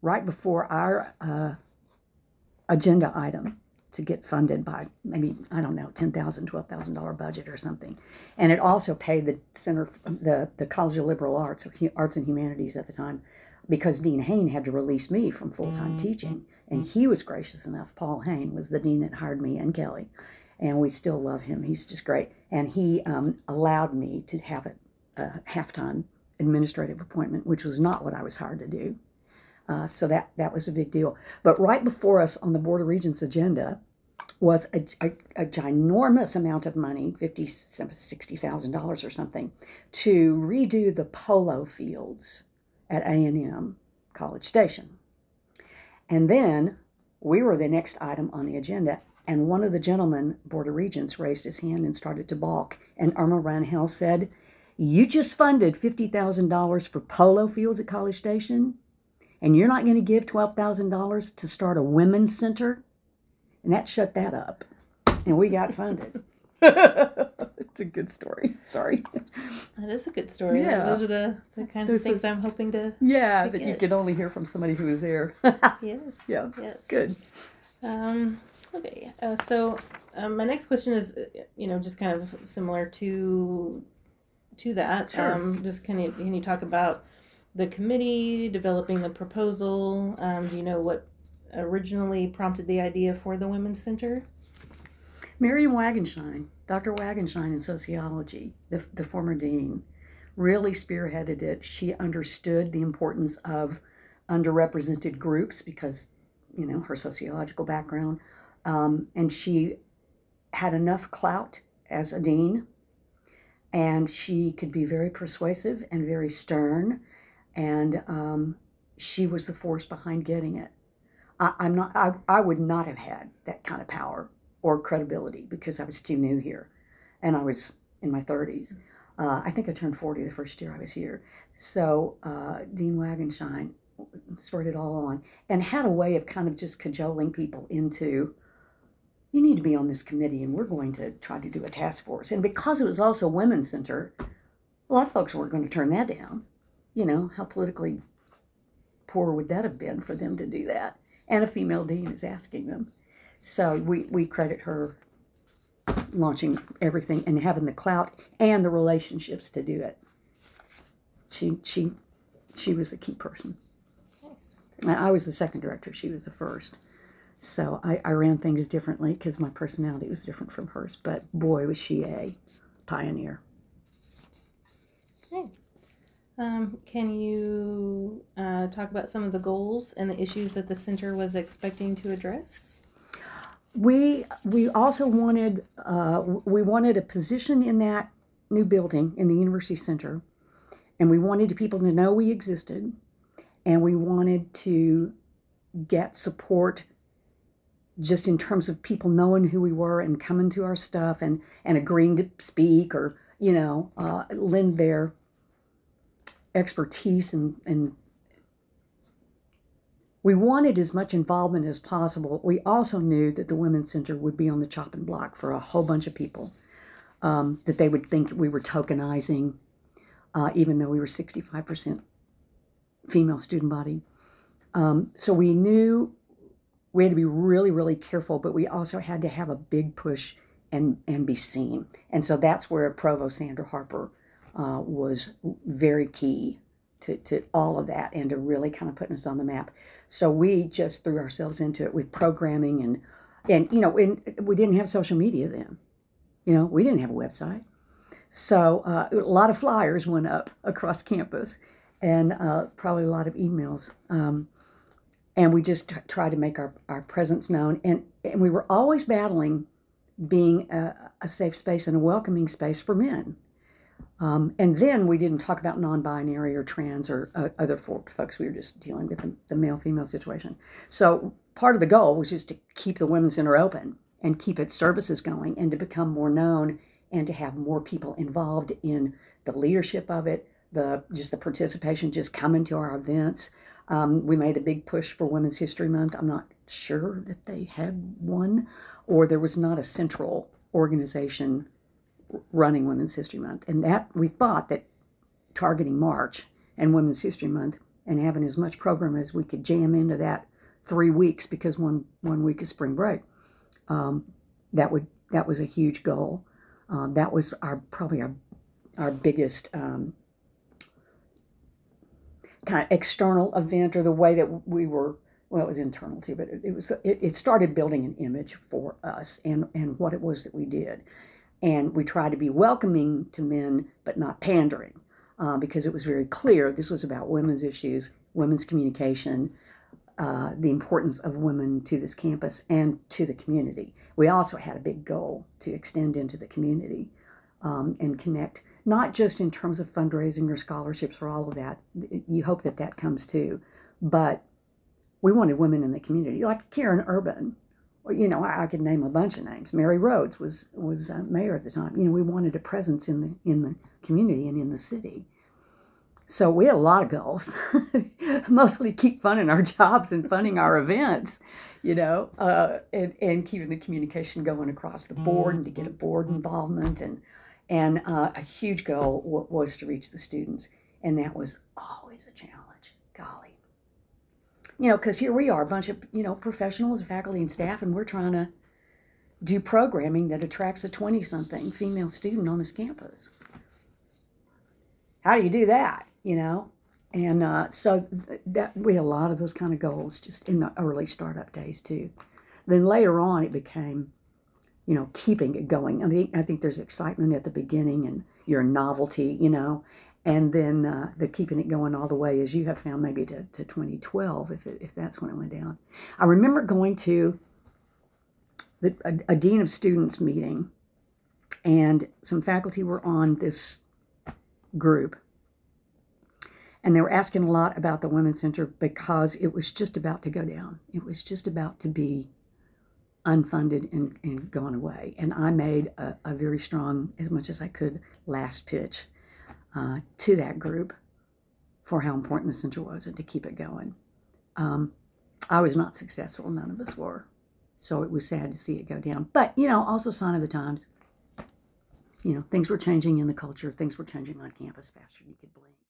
right before our agenda item to get funded by maybe, I don't know, $10,000, $12,000 budget or something. And it also paid the Center, the College of Liberal Arts, or Arts and Humanities at the time, because Dean Hain had to release me from full-time teaching. And he was gracious enough. Paul Hain was the dean that hired me and Kelly. And we still love him. He's just great. And he allowed me to have a half-time administrative appointment, which was not what I was hired to do. So that was a big deal. But right before us on the Board of Regents agenda was a ginormous amount of money, $60,000 or something, to redo the polo fields at A&M College Station. And then we were the next item on the agenda, and one of the gentlemen, Board of Regents, raised his hand and started to balk. And Irma Ranhel said, "You just funded $50,000 for polo fields at College Station? And you're not going to give $12,000 to start a women's center?" And that shut that up. And we got funded. It's a good story. Sorry. That is a good story. Yeah. Those are the kinds of things I'm hoping to that get. You can only hear from somebody who was there. Yes. Yeah. Yes. Good. Okay. So my next question is, just kind of similar to that. Sure. Just can you talk about the committee developing the proposal? Do you know what originally prompted the idea for the Women's Center? Miriam Wagenschein, Dr. Wagenschein in sociology, the former dean, really spearheaded it. She understood the importance of underrepresented groups because, her sociological background. And she had enough clout as a dean, and she could be very persuasive and very stern, and she was the force behind getting it. I would not have had that kind of power or credibility because I was too new here, and I was in my 30s. I think I turned 40 the first year I was here. So Dean Wagenschein spurred it all on and had a way of kind of just cajoling people into, you need to be on this committee and we're going to try to do a task force. And because it was also a women's center, a lot of folks weren't going to turn that down. How politically poor would that have been for them to do that? And a female dean is asking them. So we credit her launching everything and having the clout and the relationships to do it. She was a key person. Nice. I was the second director. She was the first. So I ran things differently because my personality was different from hers. But boy, was she a pioneer. Okay. Can you talk about some of the goals and the issues that the center was expecting to address? We also wanted a position in that new building in the University Center, and we wanted people to know we existed, and we wanted to get support just in terms of people knowing who we were and coming to our stuff and agreeing to speak or lend their expertise and we wanted as much involvement as possible. We also knew that the Women's Center would be on the chopping block for a whole bunch of people, that they would think we were tokenizing, even though we were 65% female student body. So we knew we had to be really, really careful, but we also had to have a big push and be seen. And so that's where Provost Sandra Harper was very key to all of that and to really kind of putting us on the map. So we just threw ourselves into it with programming and we didn't have social media then. We didn't have a website. So a lot of flyers went up across campus and probably a lot of emails. And we just tried to make our presence known. And we were always battling being a safe space and a welcoming space for men. And then we didn't talk about non-binary or trans or other folks. We were just dealing with the male-female situation. So part of the goal was just to keep the Women's Center open and keep its services going and to become more known and to have more people involved in the leadership of it, the participation, just coming to our events. We made a big push for Women's History Month. I'm not sure that they had one, or there was not a central organization running Women's History Month. And that we thought that targeting March and Women's History Month and having as much program as we could jam into that 3 weeks, because one week is spring break. That was a huge goal. That was probably our biggest kind of external event, or the way that we were. Well, it was internal too, but it started building an image for us and what it was that we did, and we tried to be welcoming to men, but not pandering, because it was very clear this was about women's issues, women's communication, the importance of women to this campus and to the community. We also had a big goal to extend into the community, and connect, not just in terms of fundraising or scholarships or all of that. You hope that that comes too, but we wanted women in the community, like Karen Urban. I could name a bunch of names. Mary Rhodes was mayor at the time. We wanted a presence in the community and in the city. So we had a lot of goals, mostly keep funding our jobs and funding our events, and keeping the communication going across the board, and to get a board involvement, and a huge goal was to reach the students, and that was always a challenge. Golly. Because here we are, a bunch of, professionals, faculty and staff, and we're trying to do programming that attracts a 20-something female student on this campus. How do you do that, And so that we had a lot of those kind of goals just in the early startup days too. Then later on it became, keeping it going. I think there's excitement at the beginning and you're a novelty, and then the keeping it going all the way, as you have found, maybe to 2012, if that's when it went down. I remember going to a dean of students meeting, and some faculty were on this group, and they were asking a lot about the Women's Center because it was just about to go down. It was just about to be unfunded and gone away. And I made a very strong, as much as I could, last pitch to that group for how important the center was and to keep it going. I was not successful. None of us were. So it was sad to see it go down. But, also sign of the times. Things were changing in the culture. Things were changing on campus faster than you could blink.